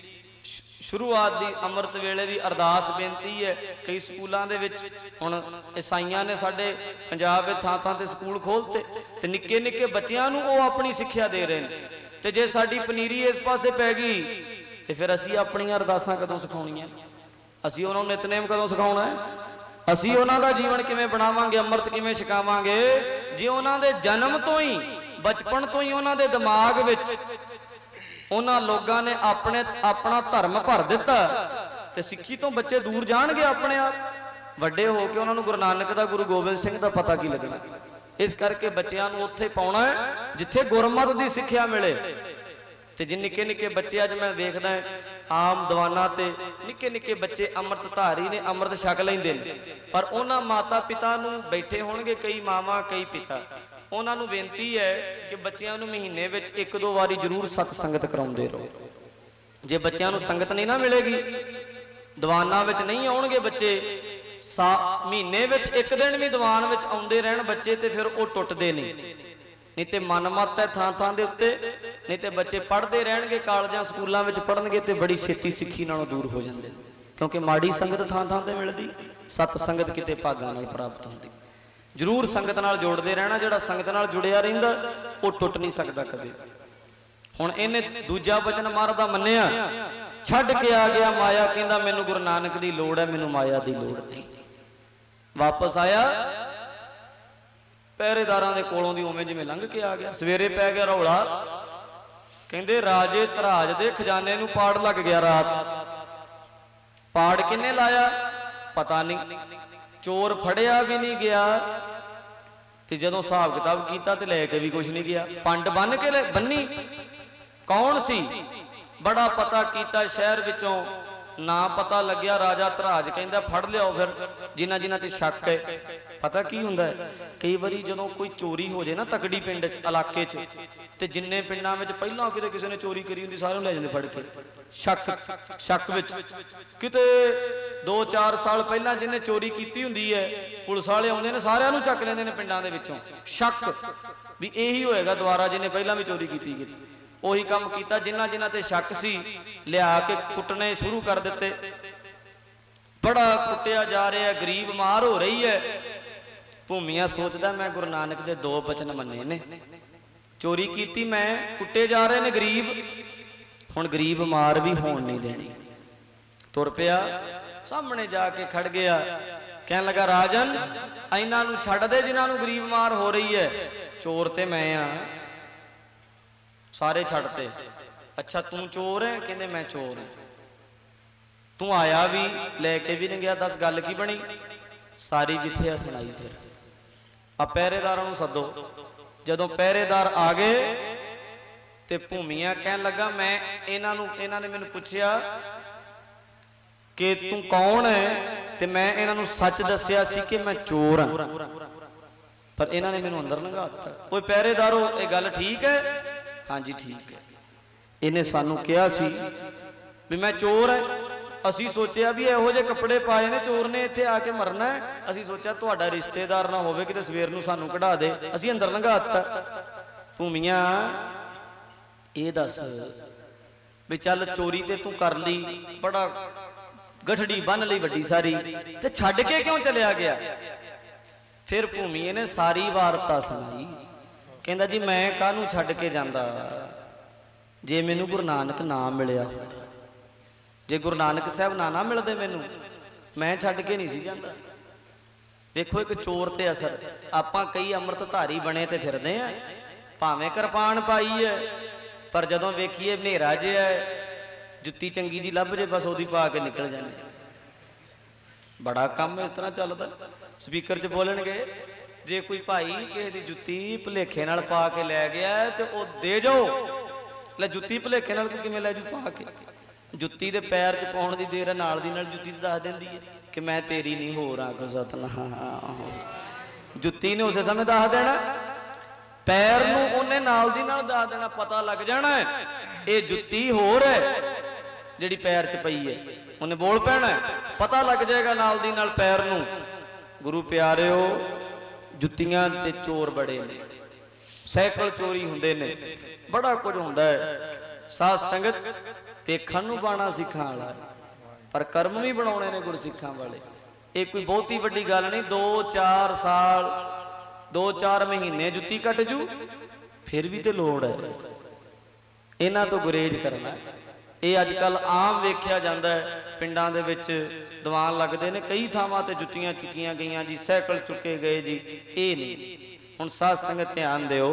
शुरुआत की अमृत वेले की अरदास बेनती है, कई स्कूलों के हुण ईसाइयां ने साडे पंजाब में थां थां ते स्कूल खोलते, ते निक्के निक्के बच्चों नूं वो अपनी सिक्ख्या दे रहे हैं। तो जे साडी पनीरी इस पासे पै गई तो फिर असीं अपनियां अरदासां कदों सिखाउणीआं, असीं उन्हां नूं नितनेम कदों सिखाउणा है, असीं उन्हां दा जीवन किवें बनावांगे, अमृत किवें छकावांगे, जे उन्हां दे जन्म तो ही, बचपन तो ही उन्हां दे दिमाग विच उन्हां लोगों ने अपने अपना धर्म भर दिता, तो सिक्खी तो बच्चे दूर जाणगे अपने आप, वड्डे हो के उन्होंने गुरु नानक दा, गुरु गोबिंद सिंह दा पता की लगना। इस करके बच्चों को उत्थे पाउणा है जिथे गुरमत की सिक्ख्या मिले। तो जे निक्के निक्के बच्चे अज मैं देखदा आम दीवाना ते निक्के निक्के बच्चे अमृतधारी ने, अमृत छक लैंदे ने, पर उन्हां माता पिता नूं बैठे होणगे कई मावां कई पिता, उन्होंने बेनती है कि बच्चों को महीने में 1-2 बारी जरूर सत्संगत कराउंदे रहो। जे बच्चों को संगत नहीं ना मिलेगी, दीवाना में नहीं आउणगे बच्चे, महीने में 1 दिन भी दीवान में आउंदे रहन बच्चे, तो फिर वो टुटदे नहीं तो मनमत है थां थां दे उत्ते, नहीं तो बच्चे पढ़ते रहणगे, कालजां स्कूलों में पढ़नगे तो बड़ी छेती सिक्खी नालों दूर हो जाते, क्योंकि माड़ी संगत थां थां ते मिलदी, सत्संगत किते भागां नाल प्राप्त होंदी। जरूर संगत नाल जोड़ते रहना, जिहड़ा संगत नाल जुड़िया रहिंदा वो टुट नहीं सकता कदे। हुण इहने दूजा वचन महाराज दा मन्निया, छड्ड के आ गया माया, कहंदा मैनूं गुरु नानक दी लोड़ है, मैनूं माया दी लोड़ नहीं। वापस आया पहरेदारां दे कोलों दी उवें जिवें लंघ के आ गया। सवेरे पै गया रौला, कहंदे राजे धराज दे खजाने नूं पाड़ लग गया रात। पाड़ किन्ने लाया पता नहीं, चोर फड़िया भी नहीं गया, तो जदों हिसाब किताब किया तो लैके भी कुछ नहीं गया। पंड बन के बन्नी कौन सी बड़ा पता किया, शहर विचों ना पता लग्या, राजा धराज कहंदा फड़ लियाओ फिर जिन्हां जिन्हां ते शक है। पता की हुंदा है, कई बारी जदों कोई चोरी हो जाए ना तकड़ी पिंड च इलाके च, ते जिन्ने पिंडां विच पहिलां किते किसी ने चोरी करी हुंदी सारे लै जांदे फड़ के, शक विच किते 2-4 साल पहला जिन्हें चोरी की हुंदी है, पुलिस वाले आउंदे ने सारिआं नूं चक लैंदे ने पिंडां दे विचों, शक भी यही होएगा दुबारा जिन्हें पहला भी चोरी की। ਉਹੀ ਕੰਮ ਕੀਤਾ, जिन्हां जिन्हां ते शक सी लिया के कुटने शुरू कर दिते। बड़ा कुटिया जा रहा है, गरीब मार हो रही है। भूमिया सोचता मैं गुरु नानक दे 2 बचन मन्ने ने, चोरी की मैं, कुटे जा रहे ने गरीब, हुण गरीब मार भी होण नहीं देनी। तुर पिया, सामने जाके खड़ गया, कहन लगा राजन इन्हां नूं छड्ड दे जिन्हां नूं गरीब मार हो रही है, चोर ते मैं आ। सारे छड्डते। अच्छा तू चोर है? कहंदे मैं चोर है। तू आया भी लैके भी नहीं गया, दस गल की बनी? सारी जिथे आ सुनाई। फिर आ पहरेदारां नूं सदो। जदों पहरेदार आ गए ते भूमिया कहन लगा मैं इन्हां ने मैनूं पुछया कि तू कौन है, ते मैं इन्हां नूं सच दस्सिया सी कि मैं चोर हां, पर इन्हां ने मैनूं अंदर लंघा दित्ता। ओए पहरेदारो ये गल ठीक है? हाँ जी ठीक है। इन्हें सानू कहा सी भी मैं चोर है, असी सोचा भी इहो जे कपड़े पाए ने चोर ने इत्थे आके मरना है, असी सोचा तुहाडा रिश्तेदार ना होवे कि सवेर नूं सानू कढा दे, असी अंदर लंघा दित्ता। भूमिया ये दस भी चल चोरी ते तू कर ली, बड़ा गठड़ी बन ली वड्डी सारी, ते छड्ड के क्यों चलिया गया? फिर भूमिए ने सारी वारता सुनाई। कहंदा जी मैं काहनूं छड्ड के जांदा जे मैनूं गुरु नानक ना मिलिया, जे गुरु नानक साहब ना मिलदे मैनूं, मैं छड्ड के नहीं सी जांदा। देखो एक चोर ते असर, आपां कई अमृतधारी बने ते फिरदे आ, भावें किरपान पाई है, पर जदों वेखीए हनेरा जिहा है, जुत्ती चंगी जी लभ जे बस ओदी पा के निकल जाने। बड़ा काम इस तरह चलदा। स्पीकर च बोलणगे जे कोई भाई किसी दी जुत्ती भुलेखे नाल पा के लै गया ते ओ दे जाओ, ले जुत्ती भुलेखे नाल किवें लै जू पा के? जुत्ती दे पैर च पाउण दी देर नाल दी नाल जुत्ती दस दिंदी है कि मैं तेरी नहीं हो रहा को सतनाम। जुत्ती ने उसे समय दस देना, पैर नूं ओने नाल दी नाल दस देना, पता लग जाना है ये जुत्ती होर है जिहड़ी पैर च पई है, उन्हें बोल पैना, पता लग जाएगा नाल दी नाल पैर नूं। गुरु प्यारिओ जुत्तियां ते चोर बड़े ने, साइकिल चोरी हुंदे ने, बड़ा कुछ हुंदा है। साध संगत देखण नूं बाणा सिखां वाला, पर कर्म भी बनाउणे ने गुरसिखां वाले। ये कोई बहुती वड्डी गल नहीं, 2-4 साल 2-4 महीने जुत्ती कट जू, फिर भी तो लोड़ है इन्हां तो गुरेज करना। ये अजकल आम वेख्या जाता है, पिंडां दे विच दीवान लगते हैं, कई थावां ते जुत्तियां चुकियां गईयां जी, साइकिल चुके गए जी, ये नहीं। हुण साध संगत ध्यान दिओ,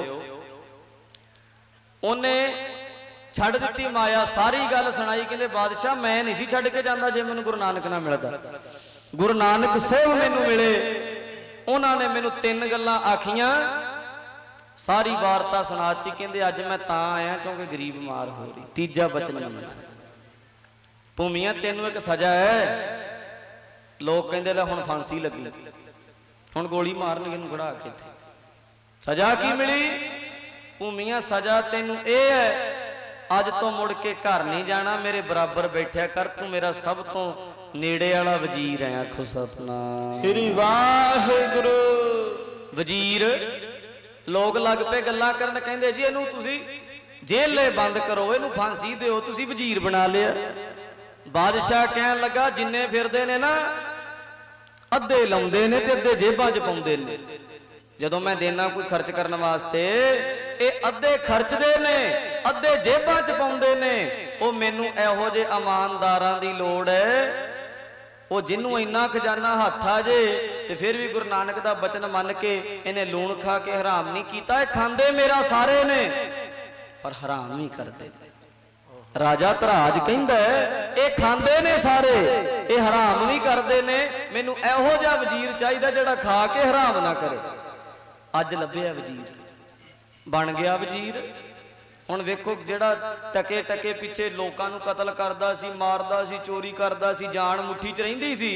उन्हें छड्ड दित्ती माया, सारी गल सुनाई, कहंदे बादशाह मैं नहीं सी छड्ड के जांदा जे मैनूं गुरु नानक ना मिलदा। गुरु नानक साहब मैनूं मिले, उन्होंने मैनूं 3 गल्लां आखियां, सारी वारता सुनाती। कहंदे अज मैं तां आया क्योंकि गरीब मार हो रही। तीजा बचन मनना। भूमिया तेनों एक सजा है, लोग कहंदे ला हुण फांसी लगी, हुण गोली मारनगे नूं खड़ा के इत्थे। सजा की मिली? भूमिया सजा तेनों ये है, अज तो मुड़ के घर नहीं जाना, मेरे बराबर बैठा कर, तू मेरा सब तो नेड़े वाला वजीर है। आखो सतनाम श्री वाहिगुरू। वजीर लोग लग पे गल्लां करन, कहंदे जी इहनूं तुसीं जेले बंद करो, इहनूं फांसी दिओ, तुसीं वजीर बना लिया। बादशाह कहन लगा जिन्ने फिरदे ने ना, अद्धे लाउंदे ने ते अद्धे जेबां च पाउंदे ने। जदों मैं देना कोई खर्च करने वास्ते, ये अद्धे खर्चदे ने, अद्धे जेबां च पाउंदे ने। ओ मैनूं इहो जे ईमानदारां दी लोड़ है, वो जिन्हों इन्ना खजाना हथ आ जे ते फिर भी गुरु नानक दा बचन मन के इन्हें लूण खा के हराम नहीं कीता। खांदे मेरा सारे ने पर हराम ही करते। राजा धराज कहंदा है ये खांदे ने सारे, ये हराम भी करते ने, मैनू इहो जिहा वजीर चाहिदा जिहड़ा खा के हराम ना करे। अज लभ्या वजीर, बन गया वजीर। हुण वेखो जिहड़ा टके टके पिछे लोकां नूं कतल करदा सी, मारदा सी, चोरी करदा सी, जान मुट्ठी च रहिंदी सी,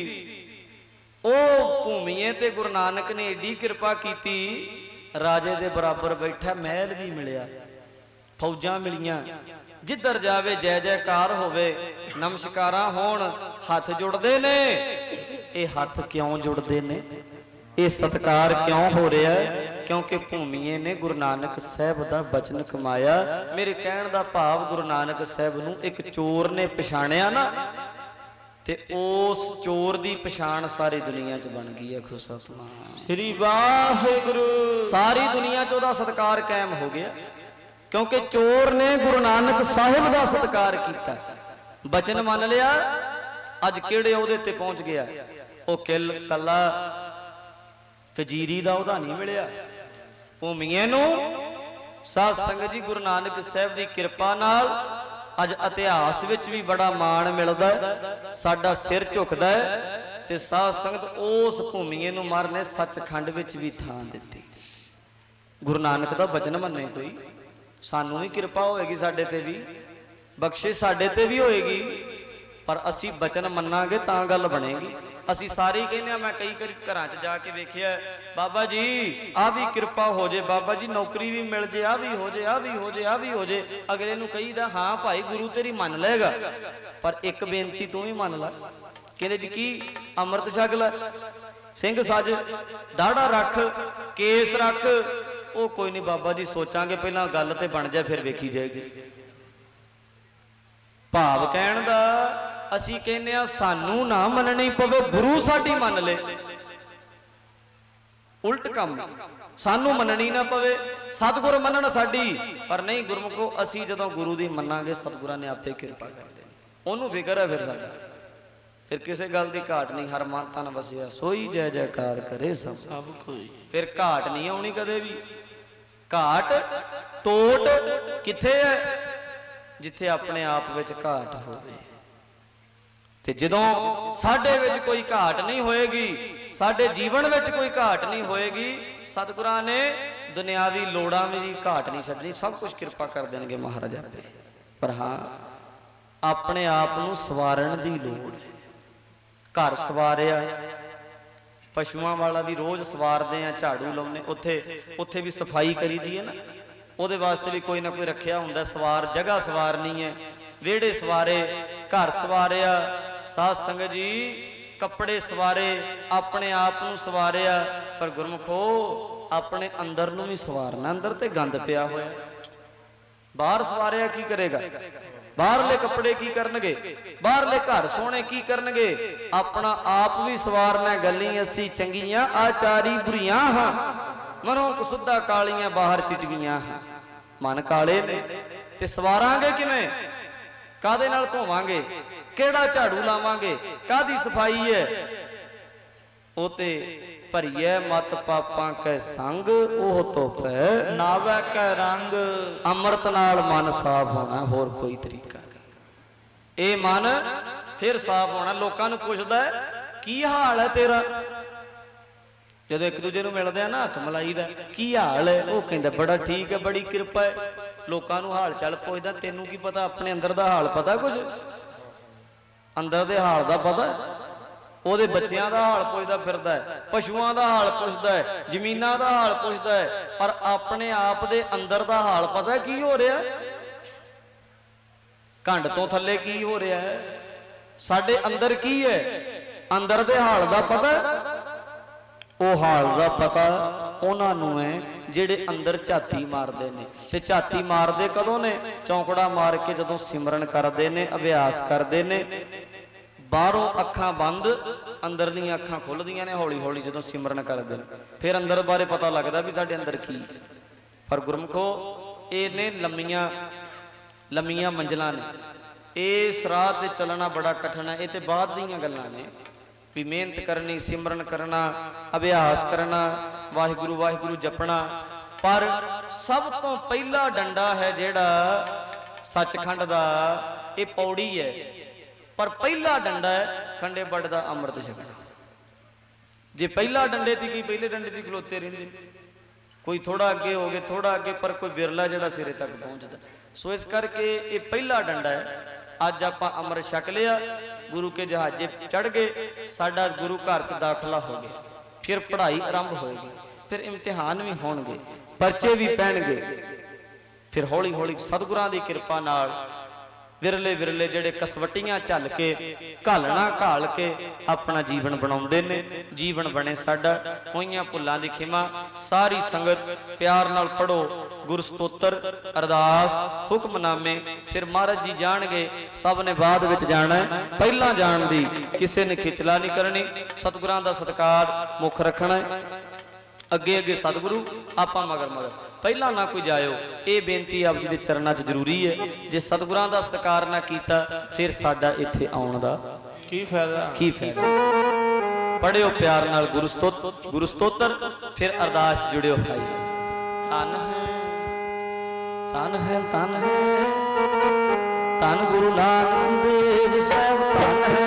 ओ भूमिए ते गुरु नानक ने एडी किरपा कीती, राजे दे बराबर बैठा, महल भी मिलिया, फौजां मिलियां, जिधर जावे जय जयकार होवे, नमस्कारां होण, हथ जुड़दे ने। ये हथ क्यों जुड़दे ने, ये सत्कार क्यों हो रहा है? क्योंकि भूमिए ने गुरु नानक साहब का बचन कमाया। मेरे कहण दा भाव गुरु नानक साहब नूं एक चोर ने पछाणिया ना, ਤੇ ਉਸ ਚੋਰ ਦੀ ਪਛਾਣ ਸਾਰੀ ਦੁਨੀਆ 'ਚ ਬਣ ਗਈ ਹੈ। ਖੁਦ ਸਤਿਨਾਮ ਸ੍ਰੀ ਵਾਹਿਗੁਰੂ। ਸਾਰੀ ਦੁਨੀਆ 'ਚ ਉਹਦਾ ਸਤਿਕਾਰ ਕਾਇਮ ਹੋ ਗਿਆ, ਕਿਉਂਕਿ ਚੋਰ ਨੇ ਗੁਰੂ ਨਾਨਕ ਸਾਹਿਬ ਦਾ ਸਤਿਕਾਰ ਕੀਤਾ, ਬਚਨ ਮੰਨ ਲਿਆ। ਅੱਜ ਕਿਹੜੇ ਉਹਦੇ ਤੇ ਪਹੁੰਚ ਗਿਆ। ਉਹ ਕਿਲ ਕੱਲਾ ਵਜ਼ੀਰੀ ਦਾ ਉਹਦਾ ਨਹੀਂ ਮਿਲਿਆ। ਭੂਮੀਏ ਨੂੰ ਸਾਧ ਸੰਗਤ ਜੀ ਗੁਰੂ ਨਾਨਕ ਸਾਹਿਬ ਦੀ ਕਿਰਪਾ ਨਾਲ ਅੱਜ ਇਤਿਹਾਸ ਵਿੱਚ ਵੀ ਬੜਾ ਮਾਣ ਮਿਲਦਾ, ਸਾਡਾ ਸਿਰ ਝੁਕਦਾ ਹੈ। ਤੇ ਸਾਧ ਸੰਗਤ ਉਸ ਭੂਮੀਏ ਨੂੰ ਮਹਾਰਾਜ ਨੇ ਸੱਚਖੰਡ ਵਿੱਚ ਵੀ ਥਾਂ ਦਿੱਤੀ। ਗੁਰੂ ਨਾਨਕ ਦਾ ਬਚਨ ਮੰਨੇ ਕੋਈ, ਸਾਨੂੰ ਵੀ ਕਿਰਪਾ ਹੋਏਗੀ, ਸਾਡੇ ਤੇ ਵੀ ਬਖਸ਼ਿਸ਼ ਸਾਡੇ ਤੇ ਵੀ ਹੋਏਗੀ, ਪਰ ਅਸੀਂ ਬਚਨ ਮੰਨਾਂਗੇ ਤਾਂ ਗੱਲ ਬਣੇਗੀ। ਅਸੀਂ ਸਾਰੇ ਹੀ ਕਹਿੰਦੇ ਆ, ਮੈਂ ਕਈ ਘਰਾਂ 'ਚ ਜਾ ਕੇ ਵੇਖਿਆ, ਬਾਬਾ ਜੀ ਆਹ ਵੀ ਕਿਰਪਾ ਹੋ ਜੇ, ਬਾਬਾ ਜੀ ਨੌਕਰੀ ਵੀ ਮਿਲ ਜੇ, ਆਹ ਵੀ ਹੋ ਜੇ, ਆਹ ਵੀ ਹੋ ਜੇ, ਆਹ ਵੀ ਹੋ ਜੇ। ਅਗਲੇ ਨੂੰ ਕਹੀਦਾ ਹਾਂ ਭਾਈ ਗੁਰੂ ਤੇਰੀ ਮੰਨ ਲਏਗਾ, ਪਰ ਇੱਕ ਬੇਨਤੀ ਤੂੰ ਵੀ ਮੰਨ ਲੈ। ਕਹਿੰਦੇ ਜੀ ਕੀ? ਅੰਮ੍ਰਿਤ ਛਕ ਲੈ, ਸਿੰਘ ਸੱਜ, ਦਾੜਾ ਰੱਖ, ਕੇਸ ਰੱਖ। ਉਹ ਕੋਈ ਨਹੀਂ ਬਾਬਾ ਜੀ ਸੋਚਾਂਗੇ, ਪਹਿਲਾਂ ਗੱਲ ਤੇ ਬਣ ਜਾ ਫਿਰ ਵੇਖੀ ਜਾਏਗੀ। ਭਾਵ ਕਹਿਣ ਦਾ ਅਸੀਂ ਕਹਿੰਦੇ ਆ ਸਾਨੂੰ ਨਾ ਮੰਨਣੀ ਪਵੇ, ਗੁਰੂ ਸਾਡੀ ਮੰਨ ਲੇ। ਉਲਟ ਕੰਮ, ਸਾਨੂੰ ਮੰਨਣੀ ਨਾ ਪਵੇ, ਸਤਿਗੁਰ ਮੰਨਣ ਸਾਡੀ। ਪਰ ਨਹੀਂ ਗੁਰਮੁਖੋ, ਅਸੀਂ ਜਦੋਂ ਗੁਰੂ ਦੀ ਮੰਨਾਂਗੇ ਸਤਿਗੁਰਾਂ ਨੇ ਆਪੇ ਕਿਰਪਾ ਕਰ ਦੇਣੀ। ਉਹਨੂੰ ਫਿਕਰ ਹੈ ਫਿਰ ਸਾਡਾ, ਫਿਰ ਕਿਸੇ ਗੱਲ ਦੀ ਘਾਟ ਨਹੀਂ। ਹਰ ਮਨ ਤਨ ਵਸਿਆ ਸੋਈ ਜੈ ਜੈਕਾਰ ਕਰੇ ਸਭ ਕੋਈ। ਫਿਰ ਘਾਟ ਨਹੀਂ ਆਉਣੀ ਕਦੇ ਵੀ। ਘਾਟ ਤੋਟ ਕਿੱਥੇ ਹੈ? ਜਿੱਥੇ ਆਪਣੇ ਆਪ ਵਿੱਚ ਘਾਟ ਹੋਵੇ। ਤੇ ਜਦੋਂ ਸਾਡੇ ਵਿੱਚ ਕੋਈ ਘਾਟ ਨਹੀਂ ਹੋਏਗੀ, ਸਾਡੇ ਜੀਵਨ ਵਿੱਚ ਕੋਈ ਘਾਟ ਨਹੀਂ ਹੋਏਗੀ, ਸਤਿਗੁਰਾਂ ਨੇ ਦੁਨਿਆਵੀ ਲੋੜਾਂ ਦੀ ਘਾਟ ਨਹੀਂ ਛੱਡਣੀ, ਸਭ ਕੁਝ ਕਿਰਪਾ ਕਰ ਦੇਣਗੇ ਮਹਾਰਾਜ ਆਪੇ। ਪਰ ਹਾਂ, ਆਪਣੇ ਆਪ ਨੂੰ ਸਵਾਰਨ ਦੀ ਲੋੜ ਹੈ। ਘਰ ਸਵਾਰਿਆ, ਪਸ਼ੂਆਂ ਵਾਲਾ ਵੀ ਰੋਜ਼ ਸਵਾਰਦੇ ਆ, ਝਾੜੂ ਲਾਉਂਦੇ, ਉੱਥੇ ਵੀ ਸਫਾਈ ਕਰੀਦੀ ਹੈ ਨਾ, ਉਹਦੇ ਵਾਸਤੇ ਵੀ ਕੋਈ ਨਾ ਕੋਈ ਰੱਖਿਆ ਹੁੰਦਾ ਸਵਾਰ। ਜਗ੍ਹਾ ਸਵਾਰਨੀ ਹੈ, ਵਿਹੜੇ ਸਵਾਰੇ, ਘਰ ਸਵਾਰਿਆ। ਸਾਧ ਸੰਗਤ ਜੀ ਕੱਪੜੇ ਸਵਾਰੇ, ਆਪਣੇ ਆਪ ਨੂੰ ਸਵਾਰਿਆ। ਪਰ ਗੁਰਮੁਖੋ ਆਪਣੇ ਅੰਦਰ ਨੂੰ ਵੀ ਸਵਾਰਨਾ। ਅੰਦਰ ਤੇ ਗੰਦ ਪਿਆ ਹੋਇਆ, ਬਾਹਰ ਸਵਾਰਿਆ ਕੀ ਕਰੇਗਾ? ਬਾਹਰਲੇ ਕੱਪੜੇ ਕੀ ਕਰਨਗੇ? ਬਾਹਰਲੇ ਘਰ ਸੋਹਣੇ ਕੀ ਕਰਨਗੇ? ਆਪਣਾ ਆਪ ਵੀ ਸਵਾਰਨਾ। ਗੱਲੀ ਅਸੀਂ ਚੰਗੀਆਂ ਆਚਾਰੀ ਬੁਰੀਆਂ ਹਾਂ, ਮਨੋਂ ਕਸੁੱਧਾ ਕਾਲੀਆਂ ਬਾਹਰ ਚਿਟਵੀਆਂ ਹਾਂ। ਮਨ ਕਾਲੇ ਨੇ ਤੇ ਸਵਾਰਾਂਗੇ ਕਿਵੇਂ? ਕਾਹਦੇ ਨਾਲ ਧੋਵਾਂਗੇ? ਕਿਹੜਾ ਝਾੜੂ ਲਾਵਾਂਗੇ? ਕਾਹਦੀ ਸਫਾਈ ਹੈ? ਉਹ ਤੇ ਭਰੀਏ ਮਤ ਪਾਪਾਂ ਕੈ ਸੰਗ, ਉਹ ਧੋਪੈ ਨਾਵੈ ਕੈ ਰੰਗ। ਅੰਮ੍ਰਿਤ ਨਾਲ ਮਨ ਸਾਫ਼ ਹੋਣਾ, ਹੋਰ ਕੋਈ ਤਰੀਕਾ ਨਹੀਂ। ਇਹ ਮਨ ਫਿਰ ਸਾਫ਼ ਹੋਣਾ। ਲੋਕਾਂ ਨੂੰ ਪੁੱਛਦਾ ਕੀ ਹਾਲ ਹੈ ਤੇਰਾ? ਜਦੋਂ ਇੱਕ ਦੂਜੇ ਨੂੰ ਮਿਲਦੇ ਆ ਨਾ, ਹੱਥ ਮਲਾਈ ਦਾ, ਕੀ ਹਾਲ ਹੈ? ਉਹ ਕਹਿੰਦਾ ਬੜਾ ਠੀਕ ਹੈ, ਬੜੀ ਕਿਰਪਾ ਹੈ। ਲੋਕਾਂ ਨੂੰ ਹਾਲ ਚਾਲ ਪੁੱਛਦਾ, ਤੈਨੂੰ ਕੀ ਪਤਾ ਆਪਣੇ ਅੰਦਰ ਦਾ ਹਾਲ? ਪਤਾ ਕੁਝ ਅੰਦਰ ਦੇ ਹਾਲ ਦਾ ਪਤਾ? ਉਹਦੇ ਬੱਚਿਆਂ ਦਾ ਹਾਲ ਪੁੱਛਦਾ ਫਿਰਦਾ ਹੈ, ਪਸ਼ੂਆਂ ਦਾ ਹਾਲ ਪੁੱਛਦਾ ਹੈ, ਜ਼ਮੀਨਾਂ ਦਾ ਹਾਲ ਪੁੱਛਦਾ ਹੈ, ਪਰ ਆਪਣੇ ਆਪ ਦੇ ਅੰਦਰ ਦਾ ਹਾਲ ਪਤਾ ਕੀ ਹੋ ਰਿਹਾ? ਘੰਡ ਤੋਂ ਥੱਲੇ ਕੀ ਹੋ ਰਿਹਾ ਹੈ? ਸਾਡੇ ਅੰਦਰ ਕੀ ਹੈ? ਅੰਦਰ ਦੇ ਹਾਲ ਦਾ ਪਤਾ? ਉਹ ਹਾਲ ਦਾ ਪਤਾ ਉਹਨਾਂ ਨੂੰ ਹੈ ਜਿਹੜੇ ਅੰਦਰ ਝਾਤੀ ਮਾਰਦੇ ਨੇ। ਤੇ ਝਾਤੀ ਮਾਰਦੇ ਕਦੋਂ ਨੇ? ਚੌਂਕੜਾ ਮਾਰ ਕੇ ਜਦੋਂ ਸਿਮਰਨ ਕਰਦੇ ਨੇ, ਅਭਿਆਸ ਕਰਦੇ ਨੇ। ਬਾਹਰੋਂ ਅੱਖਾਂ ਬੰਦ, ਅੰਦਰਲੀਆਂ ਅੱਖਾਂ ਖੁੱਲਦੀਆਂ ਨੇ ਹੌਲੀ ਹੌਲੀ ਜਦੋਂ ਸਿਮਰਨ ਕਰਦੇ ਨੇ। ਫਿਰ ਅੰਦਰ ਬਾਰੇ ਪਤਾ ਲੱਗਦਾ ਵੀ ਸਾਡੇ ਅੰਦਰ ਕੀ। ਪਰ ਗੁਰਮੁਖੋ, ਇਹ ਨੇ ਲੰਮੀਆਂ ਮੰਜ਼ਲਾਂ ਨੇ। ਇਸ ਰਾਹ ਤੇ ਚੱਲਣਾ ਬੜਾ ਕਠਿਨ ਹੈ। ਇਹ ਤੇ ਬਾਅਦ ਦੀਆਂ ਗੱਲਾਂ ਨੇ ਵੀ ਮਿਹਨਤ ਕਰਨੀ, ਸਿਮਰਨ ਕਰਨਾ, ਅਭਿਆਸ ਕਰਨਾ, ਵਾਹਿਗੁਰੂ ਵਾਹਿਗੁਰੂ ਜਪਣਾ। ਪਰ ਸਭ ਤੋਂ ਪਹਿਲਾ ਡੰਡਾ ਹੈ ਜਿਹੜਾ ਸੱਚਖੰਡ ਦਾ, ਇਹ ਪੌੜੀ ਹੈ। ਪਰ ਪਹਿਲਾ ਡੰਡਾ ਹੈ ਖੰਡੇ ਬੱਡ ਦਾ ਅੰਮ੍ਰਿਤ ਛਕਣਾ। ਜੇ ਪਹਿਲਾ ਡੰਡੇ ਤੇ ਕੀ ਪਹਿਲੇ ਡੰਡੇ ਤੇ ਖਲੋਤੇ ਰਹਿੰਦੇ, ਕੋਈ ਥੋੜਾ ਅੱਗੇ ਹੋ ਗਏ, ਥੋੜਾ ਅੱਗੇ, ਪਰ ਕੋਈ ਵਿਰਲਾ ਜਿਹੜਾ ਸਿਰੇ ਤੱਕ ਪਹੁੰਚਦਾ। ਸੋ ਇਸ ਕਰਕੇ ਇਹ ਪਹਿਲਾ ਡੰਡਾ ਹੈ। ਅੱਜ ਆਪਾਂ ਅੰਮ੍ਰਿਤ ਛਕ ਲਿਆ, ਗੁਰੂ ਕੇ ਜਹਾਜ਼ੇ ਚੜ ਗਏ, ਸਾਡਾ ਗੁਰੂ ਘਰ 'ਚ ਦਾਖਲਾ ਹੋ ਗਿਆ। ਫਿਰ ਪੜ੍ਹਾਈ ਆਰੰਭ ਹੋਏਗੀ, ਫਿਰ ਇਮਤਿਹਾਨ ਵੀ ਹੋਣਗੇ, ਪਰਚੇ ਵੀ ਪੈਣਗੇ। ਫਿਰ ਹੌਲੀ ਹੌਲੀ ਸਤਿਗੁਰਾਂ ਦੀ ਕਿਰਪਾ ਨਾਲ ਵਿਰਲੇ ਵਿਰਲੇ ਜਿਹੜੇ ਕਸਵਟੀਆਂ ਝੱਲ ਕੇ ਘਾਲਣਾ ਘਾਲ ਕੇ ਆਪਣਾ ਜੀਵਨ ਬਣਾਉਂਦੇ ਨੇ। ਜੀਵਨ ਬਣੇ ਸਾਡਾ, ਹੋਈਆਂ ਭੁੱਲਾਂ ਦੀ ਖਿਮਾ। ਸਾਰੀ ਸੰਗਤ ਪਿਆਰ ਨਾਲ ਪੜੋ ਗੁਰ ਸਤੋਤਰ, ਅਰਦਾਸ, ਹੁਕਮਨਾਮੇ, ਫਿਰ ਮਹਾਰਾਜ ਜੀ ਜਾਣਗੇ। ਸਭ ਨੇ ਬਾਅਦ ਵਿੱਚ ਜਾਣਾ, ਪਹਿਲਾਂ ਜਾਣ ਦੀ ਕਿਸੇ ਨੇ ਖਿਚਲਾ ਨਹੀਂ ਕਰਨੀ। ਸਤਿਗੁਰਾਂ ਦਾ ਸਤਿਕਾਰ ਮੁੱਖ ਰੱਖਣਾ ਹੈ। ਅੱਗੇ ਅੱਗੇ ਸਤਿਗੁਰੂ, ਆਪਾਂ ਮਗਰ ਮਗਰ, ਪਹਿਲਾਂ ਨਾ ਕੋਈ ਜਾਇਓ। ਇਹ ਬੇਨਤੀ ਆਪ ਜੀ ਦੇ ਚਰਨਾਂ 'ਚ ਜ਼ਰੂਰੀ ਹੈ। ਜੇ ਸਤਿਗੁਰਾਂ ਦਾ ਸਤਿਕਾਰ ਨਾ ਕੀਤਾ ਫਿਰ ਸਾਡਾ ਇੱਥੇ ਆਉਣ ਦਾ ਕੀ ਫਾਇਦਾ? ਕੀ ਫਾਇਦਾ? ਪੜਿਓ ਪਿਆਰ ਨਾਲ ਗੁਰੂ ਸਤੋਤਰ, ਫਿਰ ਅਰਦਾਸ 'ਚ ਜੁੜਿਓ। ਭਾਈ ਧੰਨ ਹੈ ਧੰਨ ਹੈ ਧੰਨ ਹੈ ਧੰਨ ਗੁਰੂ ਨਾਨਕ ਦੇਵ ਸਾਹਿਬ, ਧੰਨ ਹੈ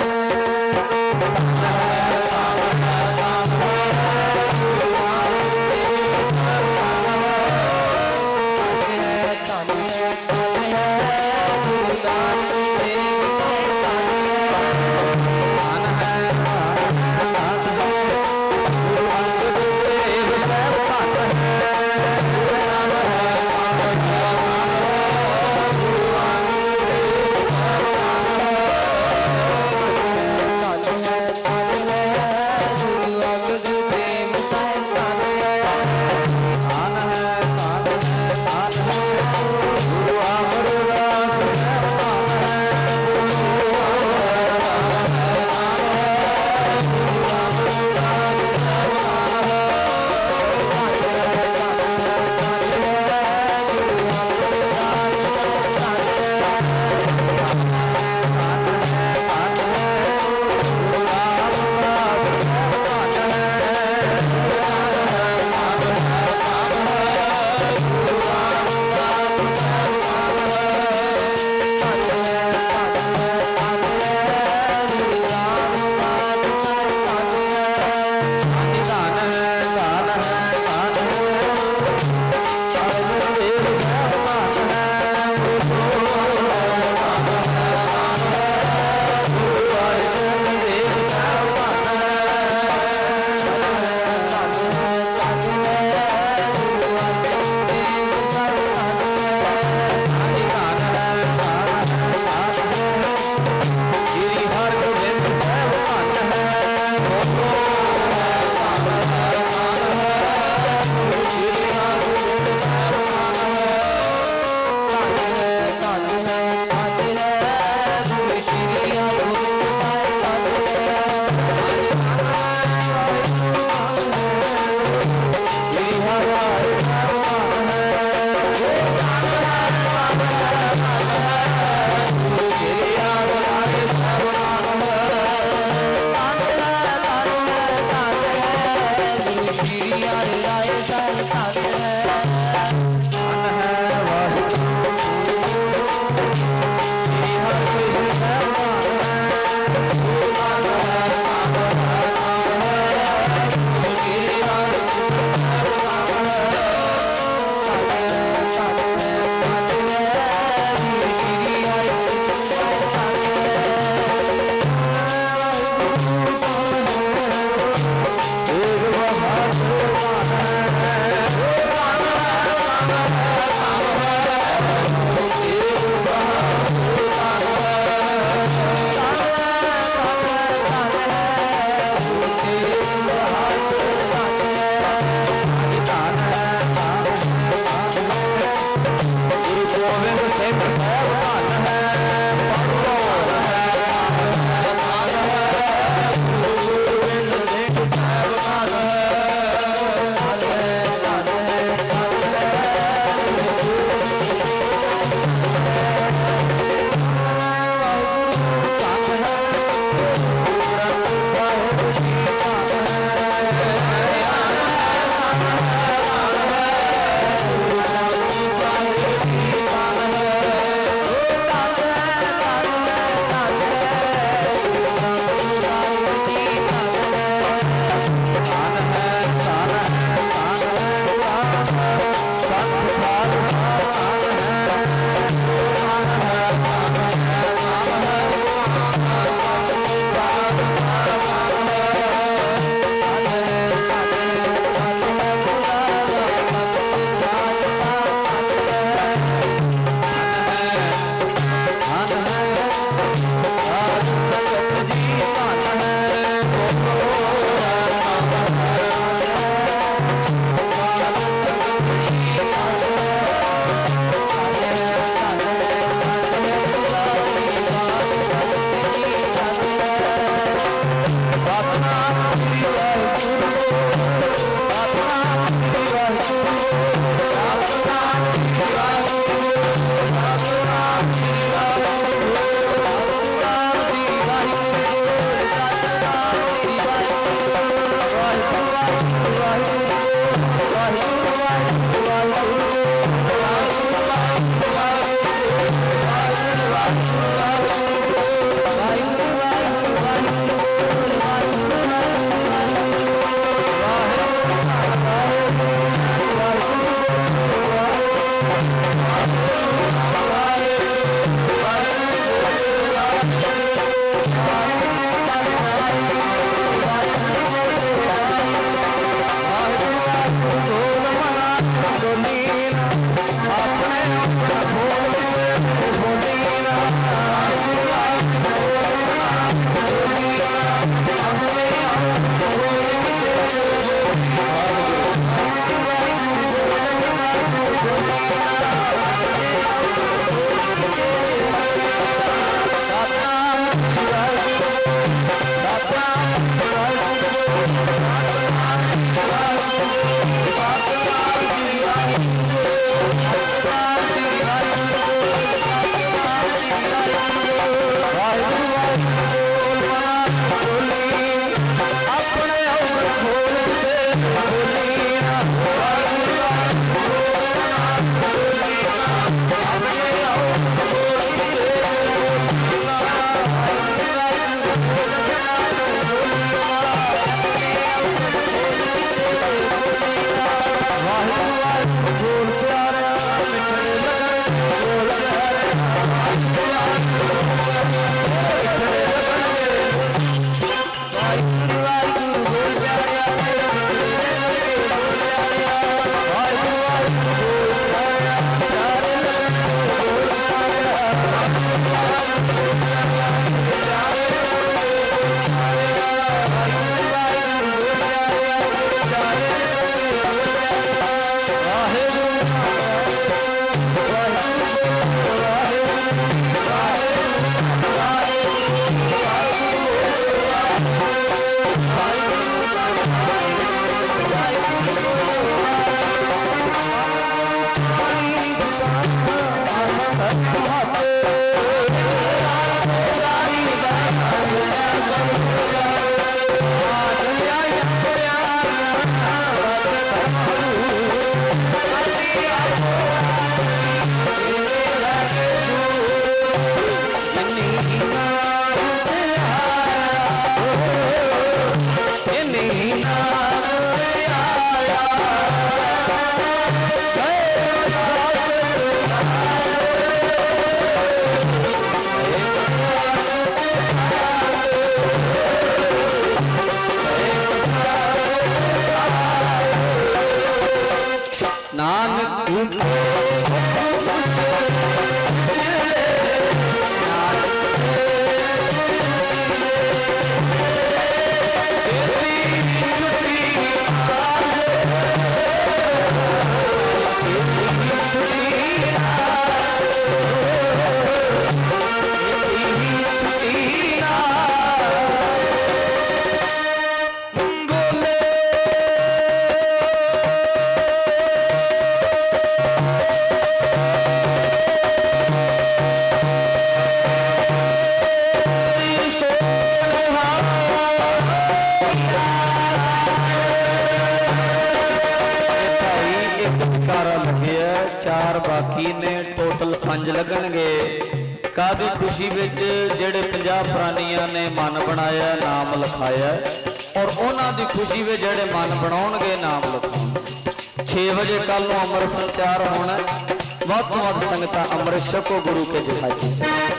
ਖੰਜ ਲੱਗਣਗੇ। ਕਾਹਦੀ ਖੁਸ਼ੀ ਵਿੱਚ ਜਿਹੜੇ 50 ਪ੍ਰਾਨੀਆਂ ਨੇ ਮਨ ਬਣਾਇਆ ਨਾਮ ਲਿਖਾਇਆ, ਔਰ ਉਹਨਾਂ ਦੀ ਖੁਸ਼ੀ ਵਿੱਚ ਜਿਹੜੇ ਮਨ ਬਣਾਉਣਗੇ ਨਾਮ ਲਿਖਾਉਣਗੇ। 6 ਵਜੇ ਕੱਲ ਨੂੰ ਅੰਮ੍ਰਿਤ ਸੰਚਾਰ ਹੋਣਾ। ਵੱਧ ਤੋਂ ਵੱਧ ਸੰਗਤਾਂ ਅੰਮ੍ਰਿਤ ਛਕੋ, ਗੁਰੂ ਕੇ ਜਹਾਜ਼ੀ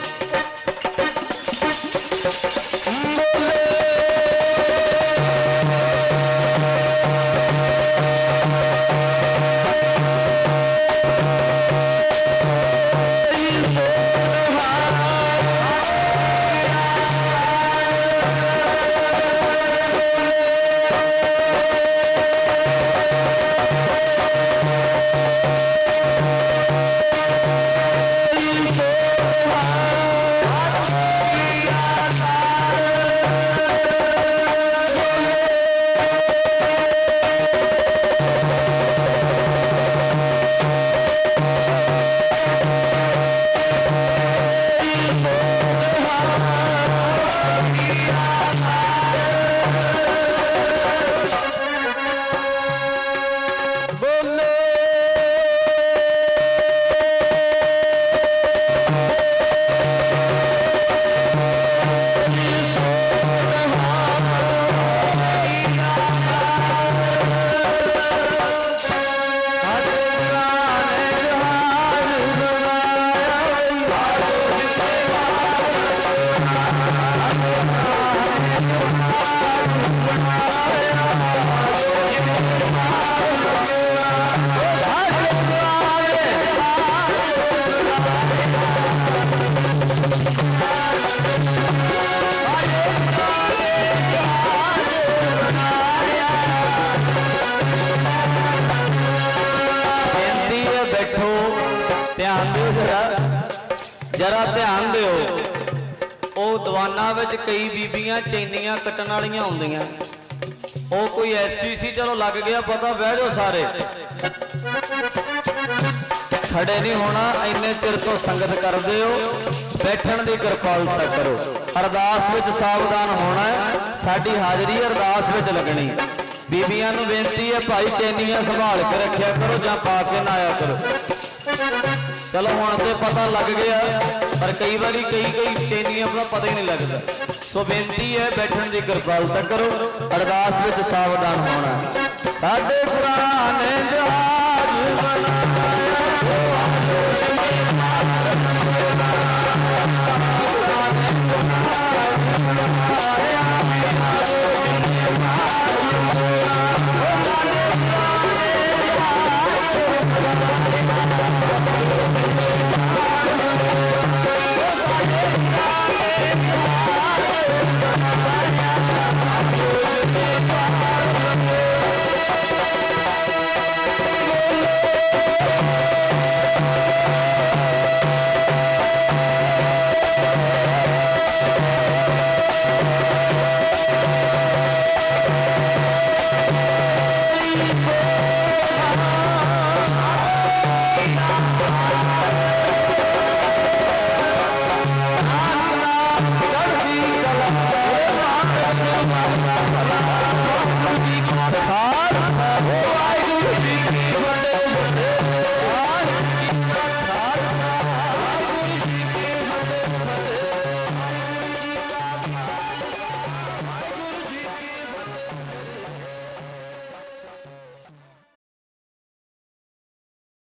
जरा ध्यान दिओ। ਉਹ ਦੀਵਾਨਾਂ ਵਿੱਚ ਕਈ ਬੀਬੀਆਂ ਚੈਨੀਆਂ ਕੱਟਣ ਵਾਲੀਆਂ ਹੁੰਦੀਆਂ। ਉਹ ਕੋਈ ਐਸੀ ਸੀ, ਚਲੋ ਲੱਗ ਗਿਆ ਪਤਾ, ਬਹਿ ਜਾਓ ਸਾਰੇ, ਖੜੇ ਨਹੀਂ ਹੋਣਾ। ਇੰਨੇ ਚਿਰ ਤੋਂ ਸੰਗਤ ਕਰਦੇ ਹੋ, ਬੈਠਣ ਦੀ ਕਿਰਪਾਲਤਾ ਕਰੋ। ਅਰਦਾਸ ਵਿੱਚ ਸਾਵਧਾਨ ਹੋਣਾ, ਸਾਡੀ ਹਾਜ਼ਰੀ ਅਰਦਾਸ ਵਿੱਚ ਲੱਗਣੀ। ਬੀਬੀਆਂ ਨੂੰ ਬੇਨਤੀ ਹੈ, ਭਾਈ ਚੈਨੀਆਂ ਸੰਭਾਲ ਕੇ ਰੱਖਿਆ ਕਰੋ ਜਾਂ ਪਾ ਕੇ ਨਾ ਆਇਆ ਕਰੋ। चलो हुण तो पता लग गया, पर कई बार कई चैनियां का पता ही नहीं लगता। सो बेनती है, बैठने की किरपालता करो, अरदास विच सावधान होना। साडे पुराने जहाज बनाया